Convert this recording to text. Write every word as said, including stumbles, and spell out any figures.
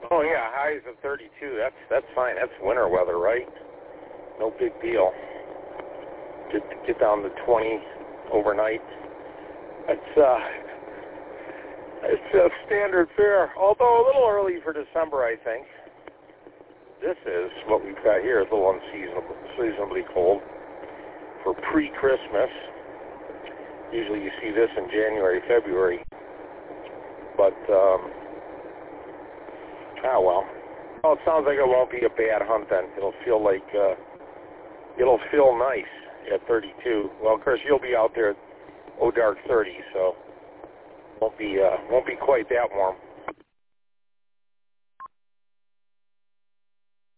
Oh yeah, highs of thirty-two. That's that's fine. That's winter weather, right? No big deal. Get get down to twenty overnight. It's uh, it's a standard fare. Although a little early for December, I think. This is what we've got here. It's a little unseasonably seasonably cold for pre-Christmas. Usually you see this in January, February. But um, ah well. Well, it sounds like it won't be a bad hunt then. It'll feel like uh, it'll feel nice at thirty-two. Well, of course you'll be out there at oh dark thirty, so won't be uh, won't be quite that warm.